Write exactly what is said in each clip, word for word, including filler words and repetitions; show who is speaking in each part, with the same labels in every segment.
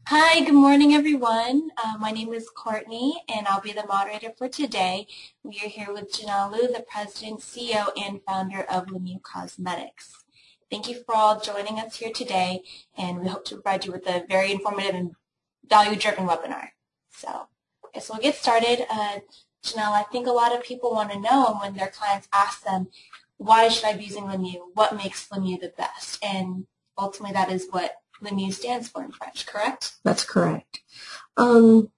Speaker 1: Hi, good morning, everyone. Uh, my name is Courtney, and I'll be the moderator for today. We are here with Janelle Liu, the president, C E O, and founder of Lemieux Cosmetics. Thank you for all joining us here today, and we hope to provide you with a very informative and value-driven webinar. So, okay, so we'll get started. Uh, Janelle, I think a lot of people want to know when their clients ask them, why should I be using Lemieux? What makes Lemieux the best? And ultimately, that is what Lemieux stands for in French, correct?
Speaker 2: That's correct. Um,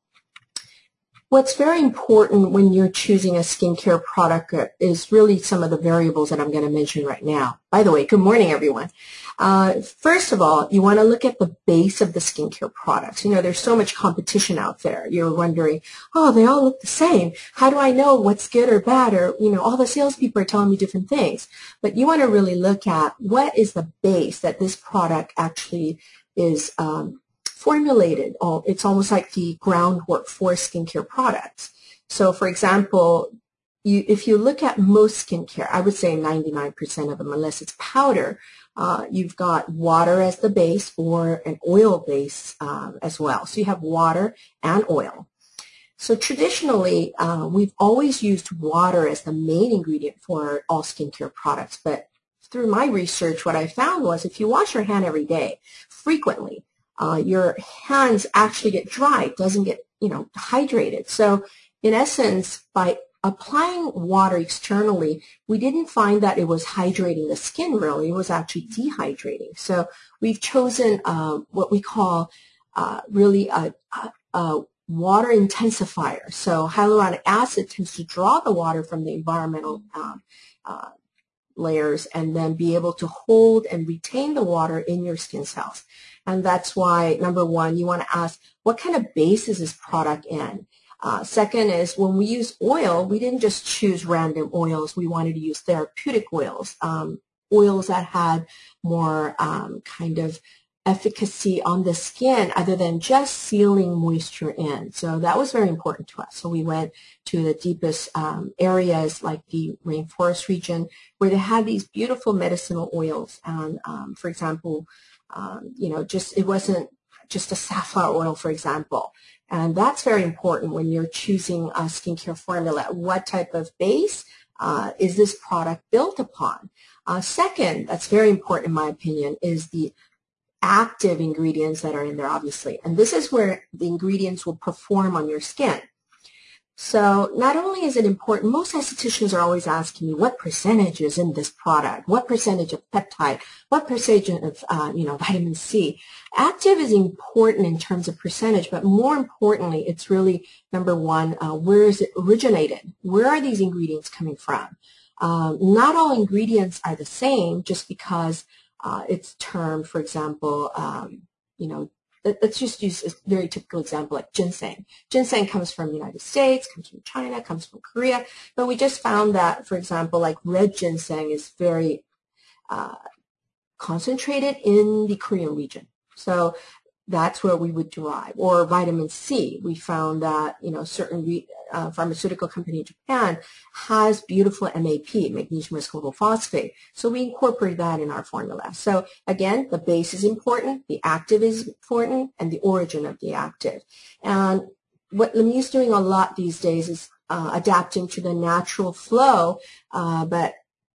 Speaker 2: what's very important when you're choosing a skincare product is really some of the variables that I'm going to mention right now. By the way, good morning, everyone. Uh, first of all, you want to look at the base of the skincare products. You know, there's so much competition out there. You're wondering, oh, they all look the same. How do I know what's good or bad? Or, you know, all the salespeople are telling me different things. But you want to really look at what is the base that this product actually is um, formulated. It's almost like the groundwork for skincare products. So, for example, you, if you look at most skincare, I would say ninety-nine percent of them, unless it's powder, uh, you've got water as the base or an oil base um, as well. So you have water and oil. So traditionally, uh, we've always used water as the main ingredient for all skincare products. But through my research, what I found was if you wash your hand every day, frequently, uh, your hands actually get dry, it doesn't get, you know, hydrated. So in essence, by applying water externally, we didn't find that it was hydrating the skin really, it was actually dehydrating. So we've chosen uh, what we call uh, really a, a, a water intensifier. So hyaluronic acid tends to draw the water from the environmental um, uh, layers and then be able to hold and retain the water in your skin cells. And that's why, number one, you want to ask, what kind of base is this product in? Uh, second is, when we use oil, we didn't just choose random oils. We wanted to use therapeutic oils, um, oils that had more um, kind of efficacy on the skin other than just sealing moisture in. So that was very important to us. So we went to the deepest um, areas like the rainforest region where they had these beautiful medicinal oils. And um, for example, um, you know, just it wasn't just a safflower oil, for example. And that's very important when you're choosing a skincare formula. What type of base uh, is this product built upon? Uh, second, that's very important in my opinion, is the active ingredients that are in there, obviously. And this is where the ingredients will perform on your skin. So not only is it important, most estheticians are always asking me, what percentage is in this product? What percentage of peptide? What percentage of, uh, you know, vitamin C? Active is important in terms of percentage, but more importantly, it's really, number one, uh, where is it originated? Where are these ingredients coming from? Um, not all ingredients are the same just because uh, it's termed, for example, um, you know, let's just use a very typical example like ginseng. Ginseng comes from the United States, comes from China, comes from Korea, but we just found that, for example, like red ginseng is very uh, concentrated in the Korean region. So that's where we would derive. Or vitamin C, we found that, you know, certain re, uh, pharmaceutical company in Japan has beautiful M A P, magnesium muscophosphate. So we incorporate that in our formula. So again, the base is important, the active is important, and the origin of the active. And what Lemieux is doing a lot these days is uh, adapting to the natural flow, uh, but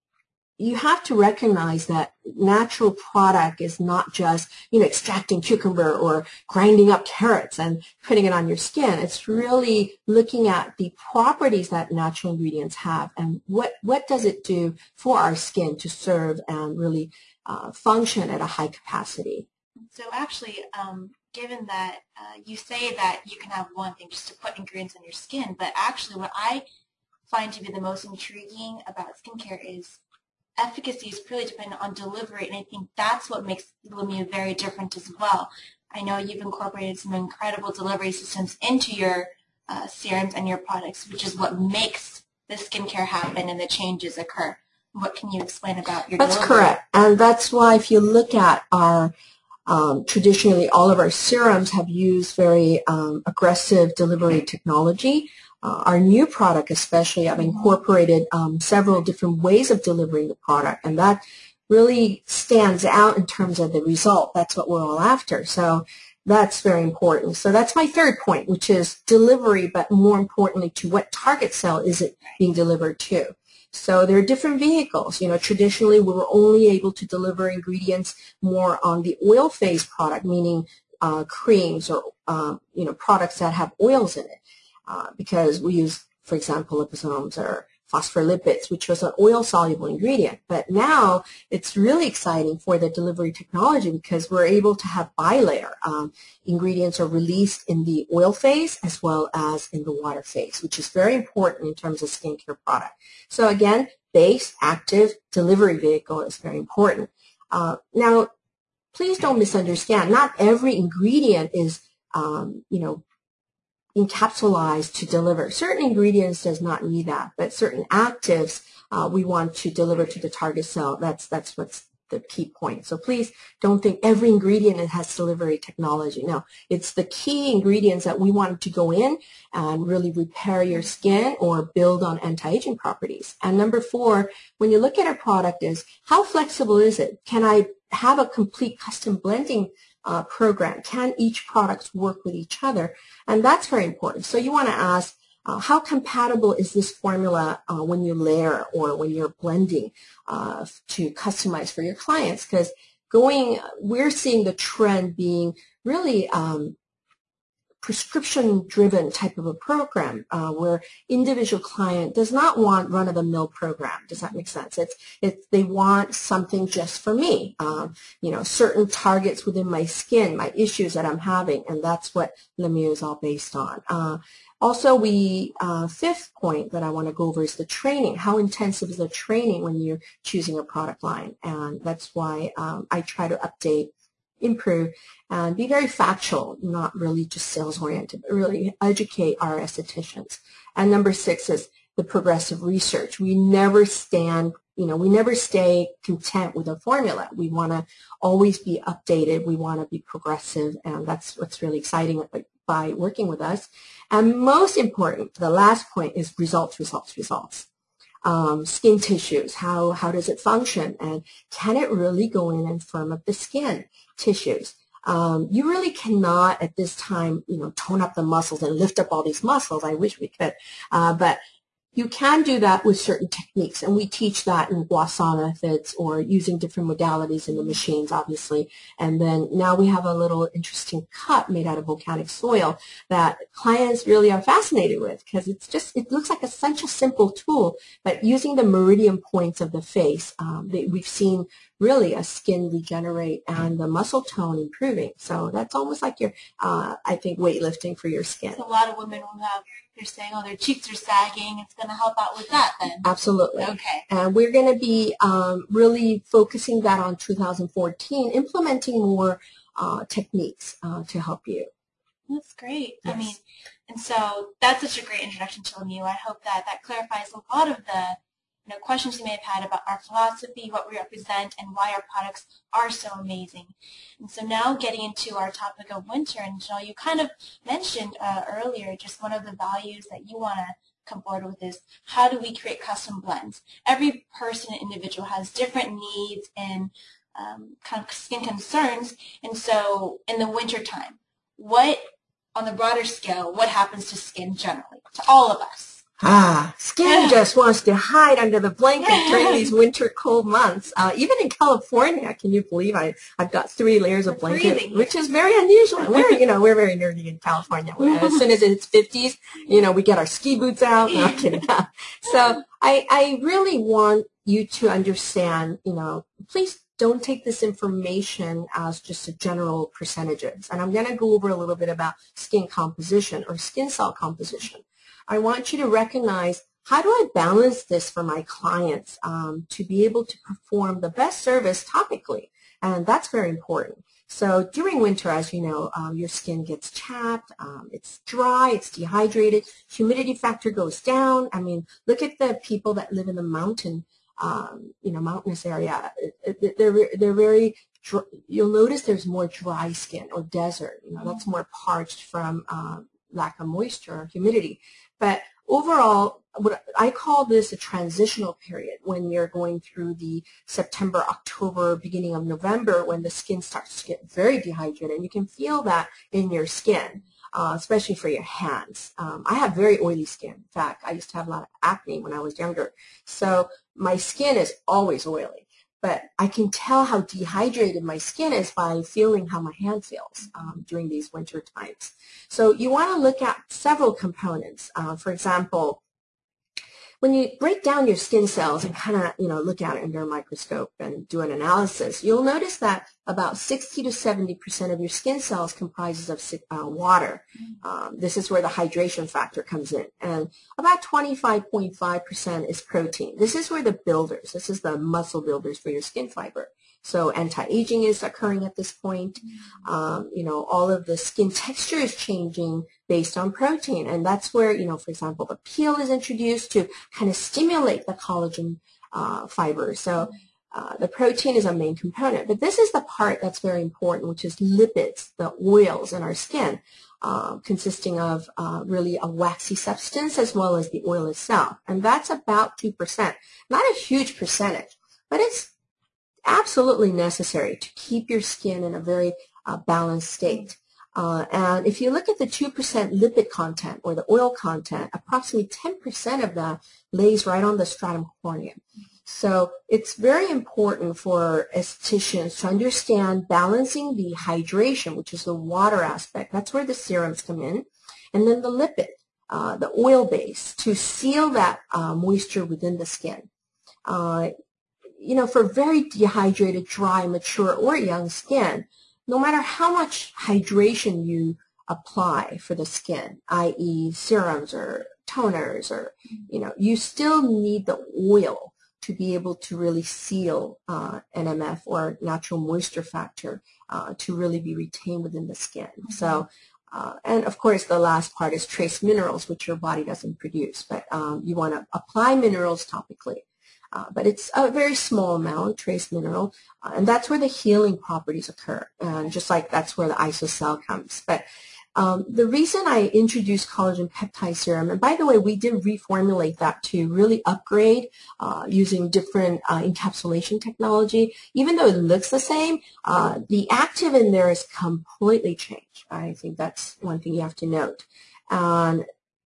Speaker 2: you have to recognize that natural product is not just, you know, extracting cucumber or grinding up carrots and putting it on your skin. It's really looking at the properties that natural ingredients have and what, what does it do for our skin to serve and really uh, function at a high capacity.
Speaker 1: So actually, um, given that uh, you say that you can have one thing just to put ingredients on your skin, but actually what I find to be the most intriguing about skincare is efficacy is purely dependent on delivery, and I think that's what makes Lemieux very different as well. I know you've incorporated some incredible delivery systems into your uh, serums and your products, which is what makes the skincare happen and the changes occur. What can you explain about your
Speaker 2: That's
Speaker 1: delivery?
Speaker 2: correct, and that's why if you look at our Um, traditionally, all of our serums have used very um, aggressive delivery technology. Uh, our new product especially have incorporated um, several different ways of delivering the product, and that really stands out in terms of the result. That's what we're all after. So That's very important. So that's my third point, which is delivery, but more importantly, to what target cell is it being delivered to? So there are different vehicles. You know, traditionally we were only able to deliver ingredients more on the oil phase product, meaning uh, creams or uh, you know products that have oils in it, uh, because we use, for example, liposomes or phospholipids, which was an oil-soluble ingredient. But now it's really exciting for the delivery technology because we're able to have bilayer. Um, ingredients are released in the oil phase as well as in the water phase, which is very important in terms of skincare product. So again, base, active, delivery vehicle is very important. Uh, now, please don't misunderstand. Not every ingredient is, um, you know, encapsulized to deliver. Certain ingredients does not need that, but certain actives uh, we want to deliver to the target cell. That's that's what's the key point. So please don't think every ingredient has delivery technology. No, it's the key ingredients that we want to go in and really repair your skin or build on anti-aging properties. And number four, when you look at a product, is how flexible is it? Can I have a complete custom blending Uh, program? Can each product work with each other? And that's very important. So you want to ask, uh, how compatible is this formula uh, when you layer or when you're blending uh, to customize for your clients? Because going, we're seeing the trend being really um, prescription-driven type of a program uh, where individual client does not want run-of-the-mill program. Does that make sense? It's, it's they want something just for me. Um, you know, certain targets within my skin, my issues that I'm having, and that's what Lemieux is all based on. Uh, also, we uh, fifth point that I want to go over is the training. How intensive is the training when you're choosing a product line? And that's why um, I try to update, improve, and be very factual, not really just sales-oriented, but really educate our estheticians. And number six is the progressive research. We never stand, you know, we never stay content with a formula. We want to always be updated. We want to be progressive, and that's what's really exciting by working with us. And most important, the last point is results, results, results. Um, skin tissues, how, how does it function, and can it really go in and firm up the skin tissues? Um, you really cannot at this time, you know, tone up the muscles and lift up all these muscles. I wish we could, uh, but you can do that with certain techniques, and we teach that in gua sha methods or using different modalities in the machines, obviously. And then now we have a little interesting cup made out of volcanic soil that clients really are fascinated with because it's just, it looks like a such a simple tool, but using the meridian points of the face, um, they, we've seen really a skin regenerate and the muscle tone improving. So that's almost like your, uh, I think, weightlifting for your skin.
Speaker 1: So a lot of women will have, they're saying, oh, their cheeks are sagging. It's going to help out with that then.
Speaker 2: Absolutely.
Speaker 1: Okay.
Speaker 2: And we're going to be um, really focusing that on two thousand fourteen, implementing more uh, techniques uh, to help you.
Speaker 1: That's great.
Speaker 2: Yes.
Speaker 1: I mean, and so that's such a great introduction to Lemieux. I hope that that clarifies a lot of the you know, questions you may have had about our philosophy, what we represent, and why our products are so amazing. And so now getting into our topic of winter, and Janelle, you kind of mentioned uh, earlier just one of the values that you want to come forward with is how do we create custom blends? Every person and individual has different needs and um, kind of skin concerns, and so in the winter time, what, on the broader scale, what happens to skin generally, to all of us?
Speaker 2: Ah, skin just wants to hide under the blanket during these winter cold months. Uh, even in California, can you believe I, I've got three layers of blanket, which is very unusual. We're, you know, we're very nerdy in California. As soon as it's fifties, you know, we get our ski boots out. No, I'm kidding. So I, I really want you to understand, you know, please don't take this information as just a general percentages. And I'm going to go over a little bit about skin composition or skin cell composition. I want you to recognize, how do I balance this for my clients um, to be able to perform the best service topically? And that's very important. So during winter, as you know, um, your skin gets chapped, um, it's dry, it's dehydrated, humidity factor goes down. I mean, look at the people that live in the mountain, um, you know, mountainous area. They're, they're very, you'll notice there's more dry skin or desert. You know, that's more parched from um, lack of moisture or humidity. But overall, what I call this a transitional period when you're going through the September, October, beginning of November when the skin starts to get very dehydrated. And you can feel that in your skin, uh, especially for your hands. Um, I have very oily skin. In fact, I used to have a lot of acne when I was younger. So my skin is always oily. But I can tell how dehydrated my skin is by feeling how my hand feels um, during these winter times. So you want to look at several components. Uh, for example, when you break down your skin cells and kind of, you know, look at it under a microscope and do an analysis, you'll notice that about sixty to seventy percent of your skin cells comprises of uh, water. Um, this is where the hydration factor comes in. And about twenty-five point five percent is protein. This is where the builders, this is the muscle builders for your skin fiber. So anti-aging is occurring at this point. Um, you know, all of the skin texture is changing based on protein. And that's where, you know, for example, the peel is introduced to kind of stimulate the collagen uh, fibers. So uh, the protein is a main component. But this is the part that's very important, which is lipids, the oils in our skin, uh, consisting of uh, really a waxy substance as well as the oil itself. And that's about two percent. Not a huge percentage, but it's absolutely necessary to keep your skin in a very uh, balanced state. Uh, and if you look at the two percent lipid content or the oil content, approximately ten percent of that lays right on the stratum corneum. So it's very important for estheticians to understand balancing the hydration, which is the water aspect. That's where the serums come in. And then the lipid, uh, the oil base, to seal that uh, moisture within the skin. Uh, You know, for very dehydrated, dry, mature, or young skin, no matter how much hydration you apply for the skin, that is serums or toners, or, you know, you still need the oil to be able to really seal uh, N M F or natural moisture factor uh, to really be retained within the skin. Mm-hmm. So, uh, and of course, the last part is trace minerals, which your body doesn't produce, but um, you want to apply minerals topically. Uh, but it's a very small amount, trace mineral, uh, and that's where the healing properties occur, and just like that's where the isocell comes. But um, the reason I introduced collagen peptide serum, and by the way, we did reformulate that to really upgrade uh, using different uh, encapsulation technology. Even though it looks the same, uh, the active in there is completely changed. I think that's one thing you have to note. And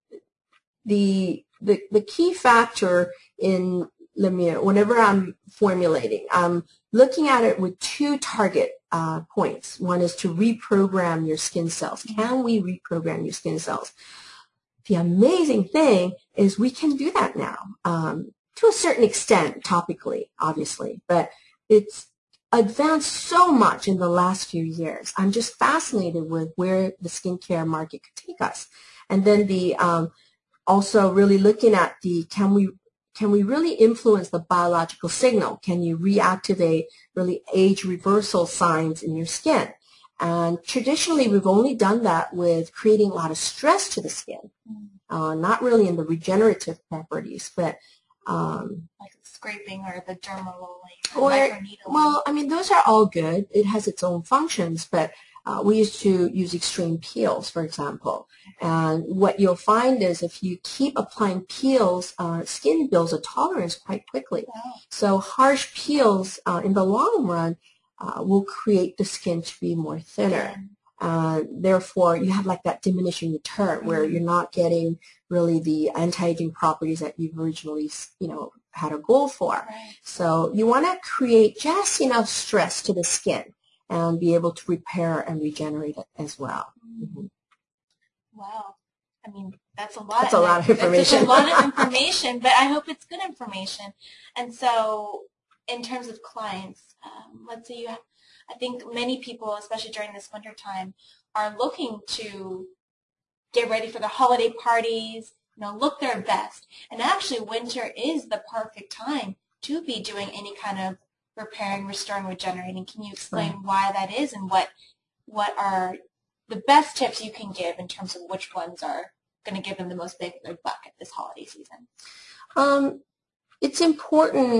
Speaker 2: the, the, the key factor in Lemieux, whenever I'm formulating, I'm looking at it with two target uh, points. One is to reprogram your skin cells. Can we reprogram your skin cells? The amazing thing is we can do that now, um, to a certain extent, topically, obviously, but it's advanced so much in the last few years. I'm just fascinated with where the skincare market could take us. And then the um, also really looking at the can we Can we really influence the biological signal? Can you reactivate really age reversal signs in your skin? And traditionally, we've only done that with creating a lot of stress to the skin, uh, not really in the regenerative properties, but um,
Speaker 1: like scraping or the dermal
Speaker 2: or,
Speaker 1: microneedling.
Speaker 2: Well, I mean, those are all good. It has its own functions, but Uh, we used to use extreme peels, for example. And what you'll find is if you keep applying peels, uh, skin builds a tolerance quite quickly.
Speaker 1: Wow.
Speaker 2: So harsh peels, uh, in the long run, uh, will create the skin to be more thinner. Uh, therefore, you have like that diminishing return where mm-hmm. you're not getting really the anti-aging properties that you've originally, you know, had a goal for.
Speaker 1: Right.
Speaker 2: So you want to create just enough stress to the skin and be able to repair and regenerate it as well. Mm-hmm.
Speaker 1: Wow. I mean, that's a lot.
Speaker 2: That's a lot of information.
Speaker 1: That's a lot of information, but I hope it's good information. And so in terms of clients, um, let's say you have, I think many people, especially during this winter time, are looking to get ready for the holiday parties, you know, look their best. And actually, winter is the perfect time to be doing any kind of repairing, restoring, regenerating. Can you explain right. why that is and what what are the best tips you can give in terms of which ones are going to give them the most bang for their buck at this holiday season?
Speaker 2: Um, it's important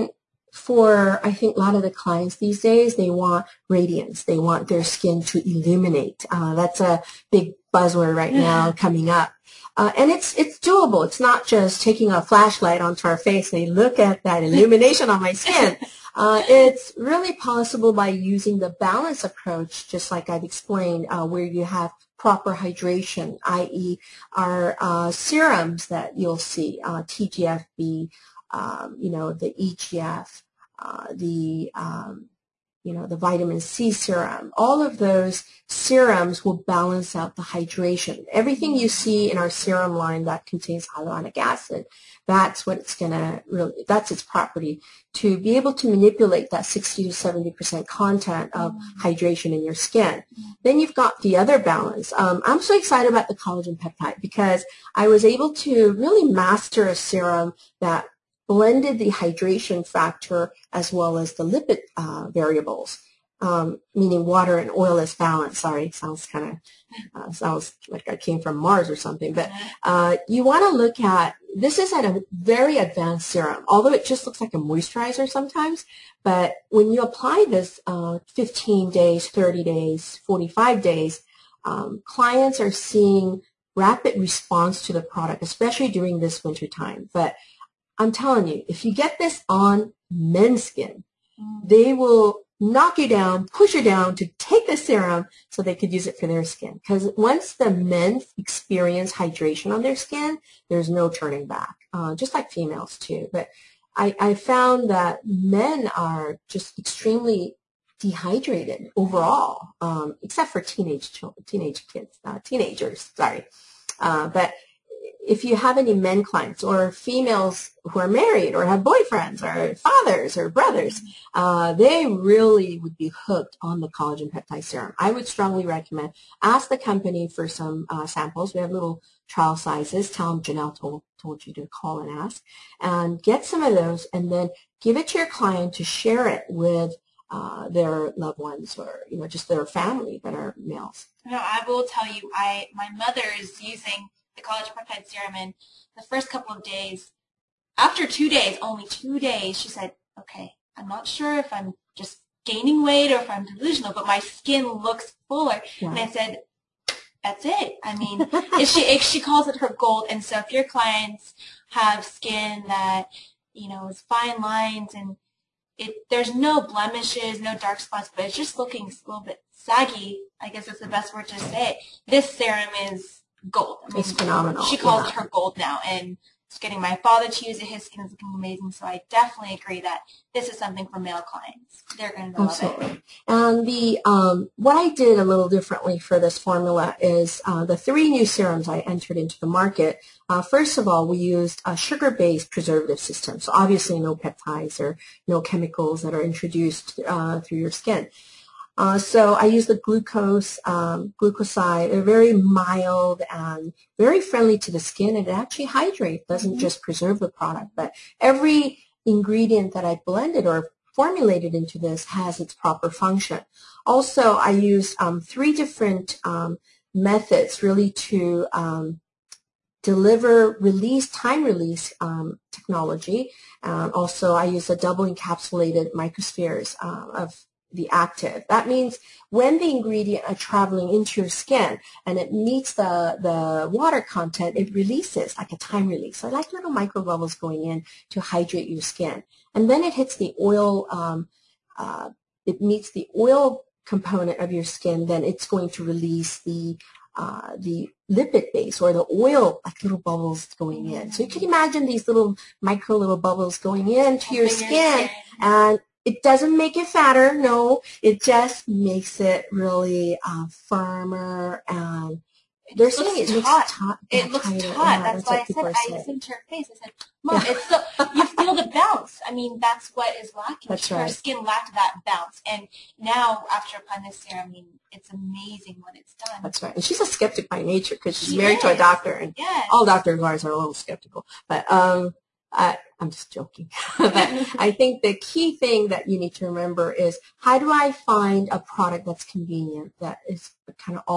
Speaker 2: for, I think, a lot of the clients these days, they want radiance. They want their skin to illuminate. Uh, that's a big buzzword right now coming up. Uh, and it's it's doable. It's not just taking a flashlight onto our face and look at that illumination on my skin. Uh, it's really possible by using the balance approach, just like I've explained, uh, where you have proper hydration, that is our uh, serums that you'll see, uh, T G F B, um, you know, the E G F, uh, the um, you know, the vitamin C serum. All of those serums will balance out the hydration. Everything you see in our serum line that contains hyaluronic acid, that's what it's going to really, that's its property, to be able to manipulate that sixty to seventy percent content of hydration in your skin. Then you've got the other balance. Um, I'm so excited about the collagen peptide because I was able to really master a serum that blended the hydration factor as well as the lipid uh, variables, um, meaning water and oilless balance. Sorry, sounds kind of uh, sounds like I came from Mars or something. But uh, you want to look at, this is at a very advanced serum, although it just looks like a moisturizer sometimes. But when you apply this uh, fifteen days, thirty days, forty-five days, um, clients are seeing rapid response to the product, especially during this winter time. But I'm telling you, if you get this on men's skin, they will knock you down, push you down to take the serum so they could use it for their skin. Because once the men experience hydration on their skin, there's no turning back, uh, just like females too. But I, I found that men are just extremely dehydrated overall, um, except for teenage children, teenage kids, uh, teenagers, sorry. Uh, but if you have any men clients or females who are married or have boyfriends or fathers or brothers, uh, they really would be hooked on the collagen peptide serum. I would strongly recommend, ask the company for some uh, samples. We have little trial sizes. Tell them Janelle told, told you to call and ask. And get some of those and then give it to your client to share it with uh, their loved ones or, you know, just their family that are males.
Speaker 1: No, I will tell you, I my mother is using the collagen peptide serum, and the first couple of days, after two days, only two days, she said, okay, I'm not sure if I'm just gaining weight or if I'm delusional, but my skin looks fuller. Yeah. And I said, that's it. I mean, if she, if she calls it her gold. And so if your clients have skin that, you know, is fine lines and it, there's no blemishes, no dark spots, but it's just looking a little bit saggy, I guess that's the best word to say it, this serum is gold. I mean,
Speaker 2: it's phenomenal.
Speaker 1: She calls
Speaker 2: yeah.
Speaker 1: it her gold now, and it's getting my father to use it. His skin is looking amazing, so I definitely agree that this is something for male clients. They're going to love
Speaker 2: Absolutely.
Speaker 1: it.
Speaker 2: And the um, what I did a little differently for this formula is uh, the three new serums I entered into the market. Uh, first of all, we used a sugar-based preservative system, so obviously no peptides or no chemicals that are introduced uh, through your skin. Uh, so I use the glucose, um, glucoside. They're very mild and very friendly to the skin, and it actually hydrates, doesn't mm-hmm. just preserve the product. But every ingredient that I blended or formulated into this has its proper function. Also, I use um, three different um, methods really to um, deliver release, time release um, technology. Um, also, I use a double encapsulated microspheres uh, of the active. That means when the ingredient are traveling into your skin and it meets the, the water content, it releases like a time release. So I like little micro bubbles going in to hydrate your skin. And then it hits the oil, um, uh, it meets the oil component of your skin, then it's going to release the uh, the lipid base or the oil, like little bubbles going in. So you can imagine these little micro little bubbles going into your skin, and it doesn't make it fatter, no. It just makes it really uh, firmer, and
Speaker 1: it
Speaker 2: they're
Speaker 1: looks
Speaker 2: saying it
Speaker 1: taut.
Speaker 2: looks taut.
Speaker 1: It looks
Speaker 2: tighter.
Speaker 1: taut.
Speaker 2: Yeah,
Speaker 1: that's, that's why I said, I listened to her face. I said, Mom,
Speaker 2: yeah.
Speaker 1: it's so, you feel the bounce. I mean, that's what is lacking.
Speaker 2: That's
Speaker 1: her
Speaker 2: right.
Speaker 1: skin lacked that bounce. And now, after applying this serum, I mean, it's amazing what it's done.
Speaker 2: That's right. And she's a skeptic by nature because she's
Speaker 1: she
Speaker 2: married
Speaker 1: is.
Speaker 2: to a doctor, and
Speaker 1: yes.
Speaker 2: all doctors of ours are a little skeptical. But um, I, I'm just joking. But I think the key thing that you need to remember is, how do I find a product that's convenient, that is kind of all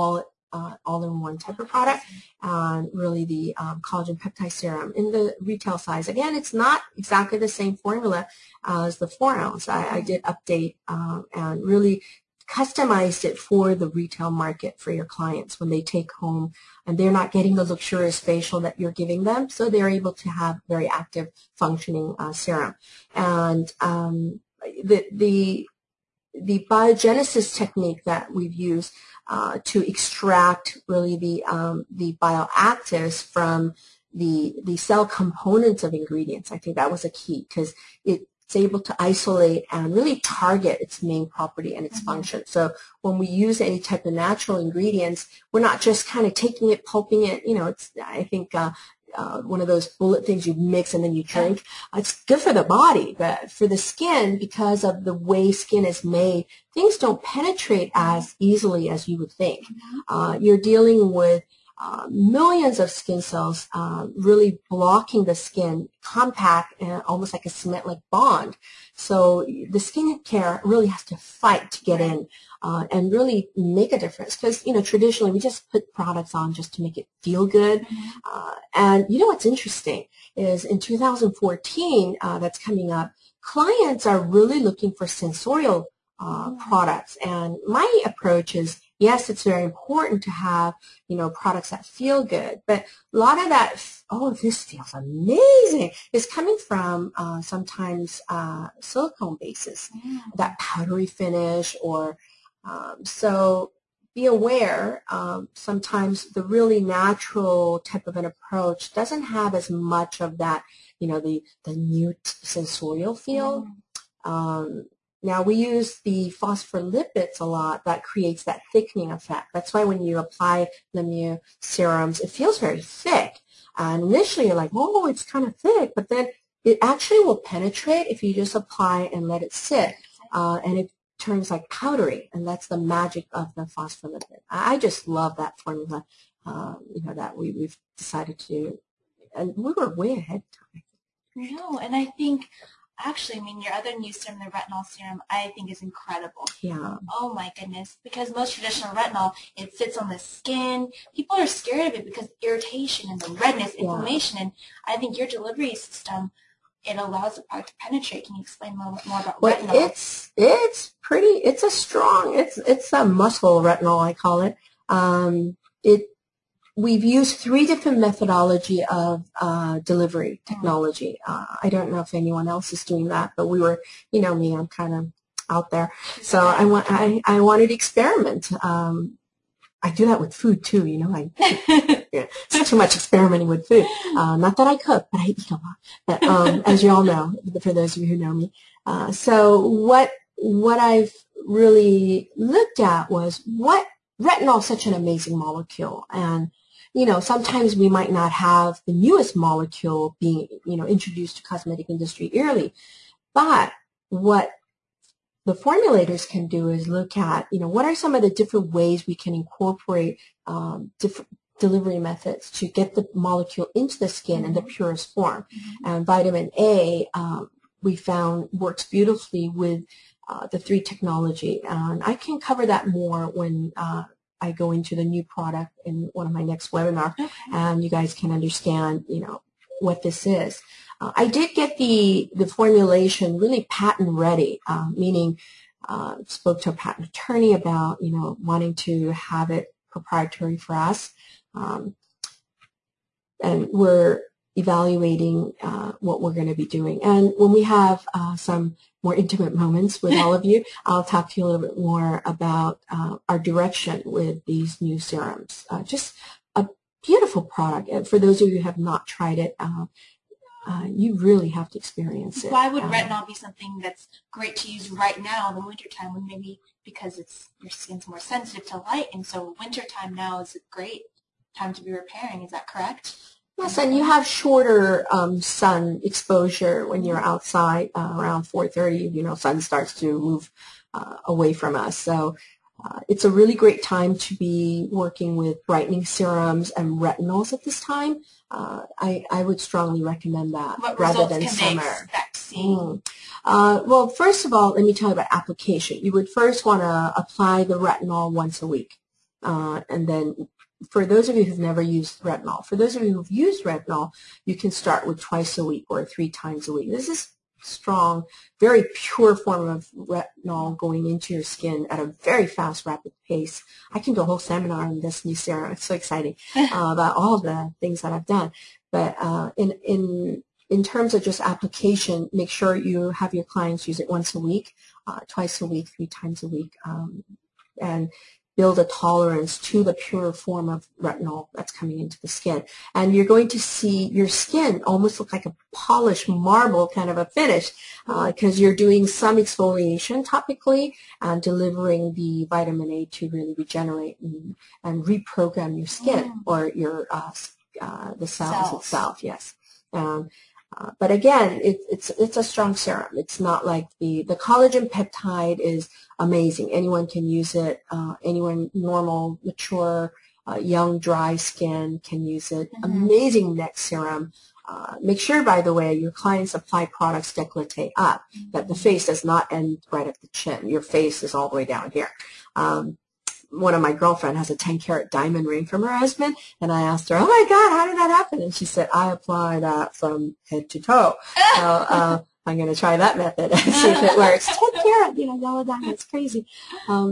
Speaker 2: uh, all-in-one type of product, and really the um, collagen peptide serum in the retail size. Again, it's not exactly the same formula as the four ounce. I, I did update um, and really customized it for the retail market for your clients when they take home and they're not getting the luxurious facial that you're giving them, so they're able to have very active functioning uh, serum. And um, the, the, the biogenesis technique that we've used uh, to extract really the, um, the bioactives from the, the cell components of ingredients, I think that was a key, because it it's able to isolate and really target its main property and its mm-hmm. function. So when we use any type of natural ingredients, we're not just kind of taking it, pulping it. You know, it's, I think, uh, uh, one of those bullet things you mix and then you drink. Yeah. It's good for the body, but for the skin, because of the way skin is made, things don't penetrate as easily as you would think. Mm-hmm. Uh, you're dealing with Uh, millions of skin cells uh, really blocking the skin, compact and almost like a cement-like bond. So the skin care really has to fight to get in uh, and really make a difference. Because, you know, traditionally we just put products on just to make it feel good. Mm-hmm. uh, and you know what's interesting is in two thousand fourteen, uh, that's coming up, clients are really looking for sensorial uh, mm-hmm. products. And my approach is, yes, it's very important to have, you know, products that feel good, but a lot of that, oh, this feels amazing, is coming from uh, sometimes uh, silicone bases, mm. that powdery finish, or um, so be aware. Um, sometimes the really natural type of an approach doesn't have as much of that, you know, the the nude sensorial feel. Mm. Um, Now, we use the phospholipids a lot. That creates that thickening effect. That's why when you apply Lemieux serums, it feels very thick. And initially, you're like, oh, it's kind of thick. But then it actually will penetrate if you just apply and let it sit. Uh, and it turns like powdery. And that's the magic of the phospholipid. I just love that formula, uh, you know, that we, we've decided to. And we were way ahead of time.
Speaker 1: No, and I think... Actually, I mean, your other new serum, the retinol serum, I think is incredible.
Speaker 2: Yeah.
Speaker 1: Oh, my goodness. Because most traditional retinol, it sits on the skin. People are scared of it because irritation and the redness, inflammation. Yeah. And I think your delivery system, it allows the product to penetrate. Can you explain more, more about
Speaker 2: well,
Speaker 1: retinol?
Speaker 2: It's, it's pretty, it's a strong, it's, it's a muscle retinol, I call it. Um, it We've used three different methodology of uh, delivery technology. Uh, I don't know if anyone else is doing that, but we were, you know me, I'm kind of out there. So I, want, I, I wanted to experiment. Um, I do that with food too, you know. I yeah, it's too much experimenting with food. Uh, not that I cook, but I eat a lot. But um, as you all know, for those of you who know me. Uh, so what what I've really looked at was what retinol is such an amazing molecule, and you know, sometimes we might not have the newest molecule being, you know, introduced to cosmetic industry early, but what the formulators can do is look at, you know, what are some of the different ways we can incorporate um, different delivery methods to get the molecule into the skin mm-hmm. in the purest form. Mm-hmm. And vitamin A, um, we found, works beautifully with uh, the three technology. And I can cover that more when uh, I go into the new product in one of my next webinars, okay. and you guys can understand, you know, what this is. Uh, I did get the the formulation really patent ready, uh, meaning uh, spoke to a patent attorney about, you know, wanting to have it proprietary for us, um, and we're evaluating uh, what we're going to be doing. And when we have uh, some more intimate moments with all of you, I'll talk to you a little bit more about uh, our direction with these new serums. Uh, just a beautiful product. And for those of you who have not tried it, uh, uh, you really have to experience it.
Speaker 1: Why would
Speaker 2: um,
Speaker 1: retinol be something that's great to use right now in the wintertime, when maybe because it's your skin's more sensitive to light, and so wintertime now is a great time to be repairing. Is that correct?
Speaker 2: Yes, and you have shorter um, sun exposure when you're outside uh, around four thirty. You know, sun starts to move uh, away from us. So uh, it's a really great time to be working with brightening serums and retinols at this time. Uh, I, I would strongly recommend that
Speaker 1: what
Speaker 2: rather
Speaker 1: than
Speaker 2: can summer.
Speaker 1: They expect seeing?
Speaker 2: Mm. Uh, well, first of all, let me tell you about application. You would first want to apply the retinol once a week. Uh, and then for those of you who've never used retinol, for those of you who've used retinol, you can start with twice a week or three times a week. This is strong, very pure form of retinol going into your skin at a very fast, rapid pace. I can do a whole seminar on this new serum. It's so exciting uh, about all the things that I've done. But uh, in in in terms of just application, make sure you have your clients use it once a week, uh, twice a week, three times a week, um, and build a tolerance to the pure form of retinol that's coming into the skin. And you're going to see your skin almost look like a polished marble kind of a finish because uh, you're doing some exfoliation topically and delivering the vitamin A to really regenerate and, and reprogram your skin mm. or your uh, uh, the cells, cells itself, yes. Um, Uh, but again, it, it's it's a strong serum. It's not like the the collagen peptide is amazing. Anyone can use it. Uh, anyone normal, mature, uh, young, dry skin can use it. Mm-hmm. Amazing neck serum. Uh, make sure, by the way, your clients apply products décolleté up. Mm-hmm. That the face does not end right at the chin. Your face is all the way down here. Um, One of my girlfriend has a ten carat diamond ring from her husband, and I asked her, oh my God, how did that happen? And she said, I apply that from head to toe. So uh, I'm going to try that method and see if it works. ten carat, you know, yellow diamond, it's crazy. Um,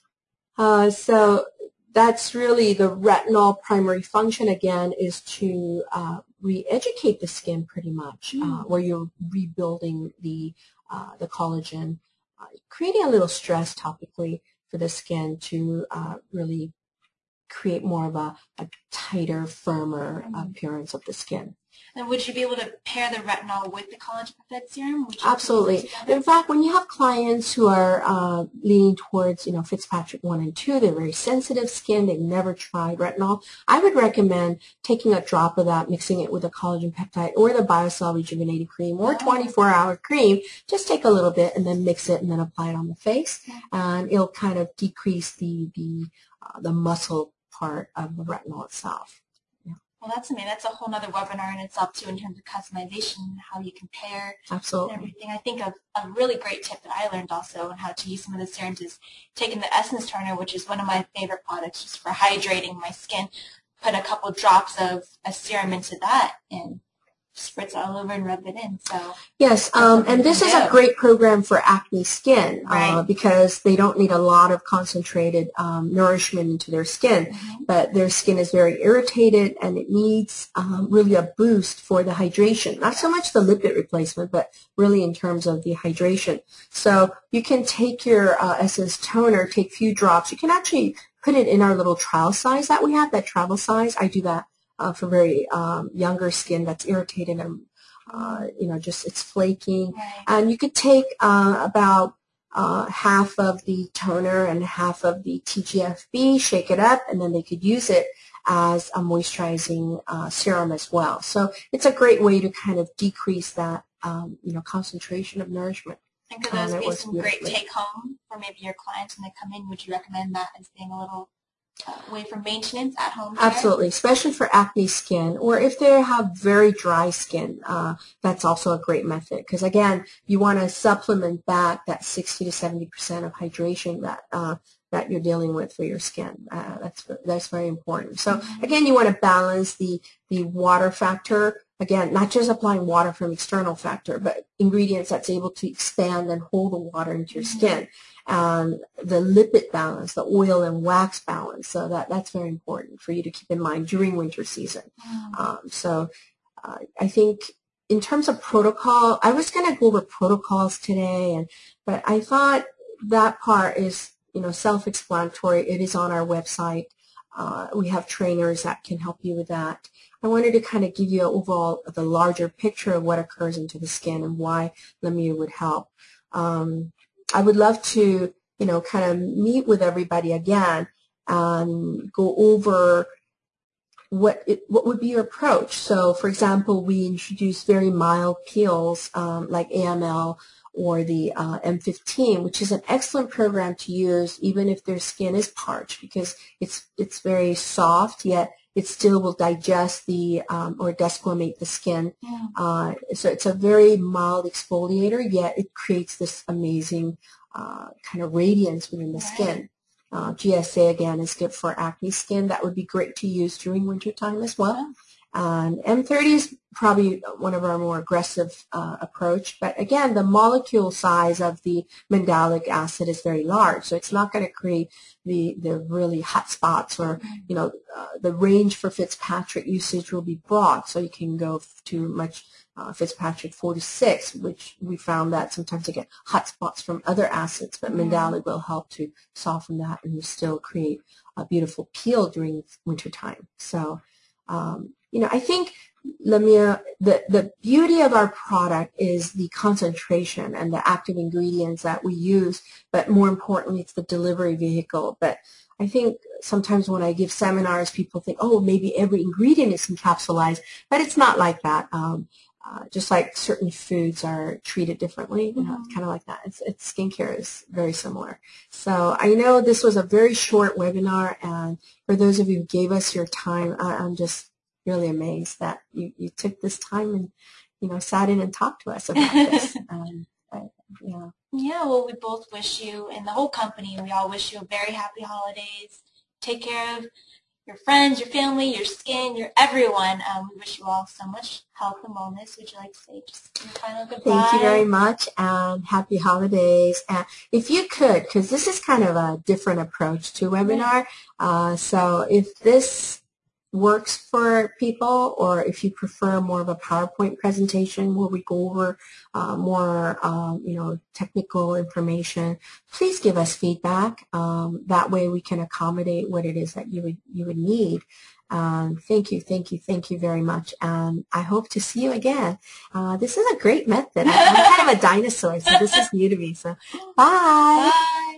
Speaker 2: uh, so that's really the retinol primary function, again, is to uh, re-educate the skin pretty much, uh, where you're rebuilding the, uh, the collagen, uh, creating a little stress topically for the skin to uh, really create more of a, a tighter, firmer appearance of the skin.
Speaker 1: And would you be able to pair the retinol with the collagen peptide serum?
Speaker 2: Absolutely. In fact, when you have clients who are uh, leaning towards, you know, Fitzpatrick one and two, they're very sensitive skin, they've never tried retinol, I would recommend taking a drop of that, mixing it with a collagen peptide or the BioCell Rejuvenating Cream or twenty-four hour cream. Just take a little bit and then mix it and then apply it on the face, and it'll kind of decrease the, the, uh, the muscle part of the retinol itself.
Speaker 1: Well, that's amazing. That's a whole other webinar in itself, too, in terms of customization and how you compare
Speaker 2: Absolutely.
Speaker 1: and everything. I think of a really great tip that I learned also on how to use some of the serums is taking the Essence Toner, which is one of my favorite products just for hydrating my skin, put a couple drops of a serum into that and spritz it all over and rub it in. So
Speaker 2: yes, um, and this is a great program for acne skin
Speaker 1: right.
Speaker 2: uh, because they don't need a lot of concentrated um, nourishment into their skin, mm-hmm. but their skin is very irritated and it needs um, really a boost for the hydration. Not so much the lipid replacement, but really in terms of the hydration. So you can take your uh, Essence Toner, take a few drops. You can actually put it in our little trial size that we have, that travel size. I do that. Uh, for very um, younger skin that's irritated and, uh, you know, just it's flaking.
Speaker 1: Right.
Speaker 2: And you could take uh, about uh, half of the toner and half of the T G F B, shake it up, and then they could use it as a moisturizing uh, serum as well. So it's a great way to kind of decrease that, um, you know, concentration of nourishment.
Speaker 1: And could those um, be some great take-home for maybe your clients when they come in? Would you recommend that as being a little Uh, way for maintenance at home care?
Speaker 2: Absolutely, especially for acne skin, or if they have very dry skin, uh, that's also a great method because, again, you want to supplement back that sixty to seventy percent of hydration that uh, that you're dealing with for your skin. Uh, that's that's very important. So, mm-hmm. again, you want to balance the, the water factor. Again, not just applying water from external factor, but ingredients that's able to expand and hold the water into your mm-hmm. skin. And the lipid balance, the oil and wax balance. So that, that's very important for you to keep in mind during winter season. Mm. Um, so uh, I think in terms of protocol, I was going to go over protocols today, and but I thought that part is, you know, self-explanatory. It is on our website. Uh, we have trainers that can help you with that. I wanted to kind of give you overall the larger picture of what occurs into the skin and why Lemieux would help. Um, I would love to, you know, kind of meet with everybody again and go over what it, what would be your approach. So, for example, we introduce very mild peels um, like A M L or the uh, M fifteen, which is an excellent program to use even if their skin is parched because it's it's very soft, yet it still will digest the um, or desquamate the skin.
Speaker 1: Yeah.
Speaker 2: Uh, so it's a very mild exfoliator, yet it creates this amazing uh, kind of radiance within the
Speaker 1: right.
Speaker 2: skin. Uh, G S A, again, is good for acne skin. That would be great to use during wintertime as well. And M thirty is probably one of our more aggressive uh, approach. But again, the molecule size of the mandelic acid is very large, so it's not going to create the, the really hot spots, or, you know, uh, the range for Fitzpatrick usage will be broad, so you can go to much uh, Fitzpatrick four to six, which we found that sometimes you get hot spots from other acids, but mandelic will help to soften that and still create a beautiful peel during wintertime. So, um, you know, I think, Lamia, the, the beauty of our product is the concentration and the active ingredients that we use, but more importantly, it's the delivery vehicle. But I think sometimes when I give seminars, people think, oh, maybe every ingredient is encapsulated, but it's not like that. Um, uh, just like certain foods are treated differently, you know, mm-hmm. kind of like that. It's, it's skincare is very similar. So I know this was a very short webinar, and for those of you who gave us your time, I, I'm just really amazed that you, you took this time and, you know, sat in and talked to us about this. um, I, yeah.
Speaker 1: Yeah, well, we both wish you, and the whole company, we all wish you a very happy holidays. Take care of your friends, your family, your skin, your everyone. Um, we wish you all so much health and wellness. Would you like to say just your final goodbye?
Speaker 2: Thank you very much, and happy holidays. And if you could, because this is kind of a different approach to webinar, uh, so if this works for people, or if you prefer more of a PowerPoint presentation where we go over uh, more, um, you know, technical information, please give us feedback. Um, that way we can accommodate what it is that you would you would need. Um, thank you, thank you, thank you very much, and I hope to see you again. Uh, this is a great method. I'm kind of a dinosaur, so this is new to me. So, bye.
Speaker 1: Bye.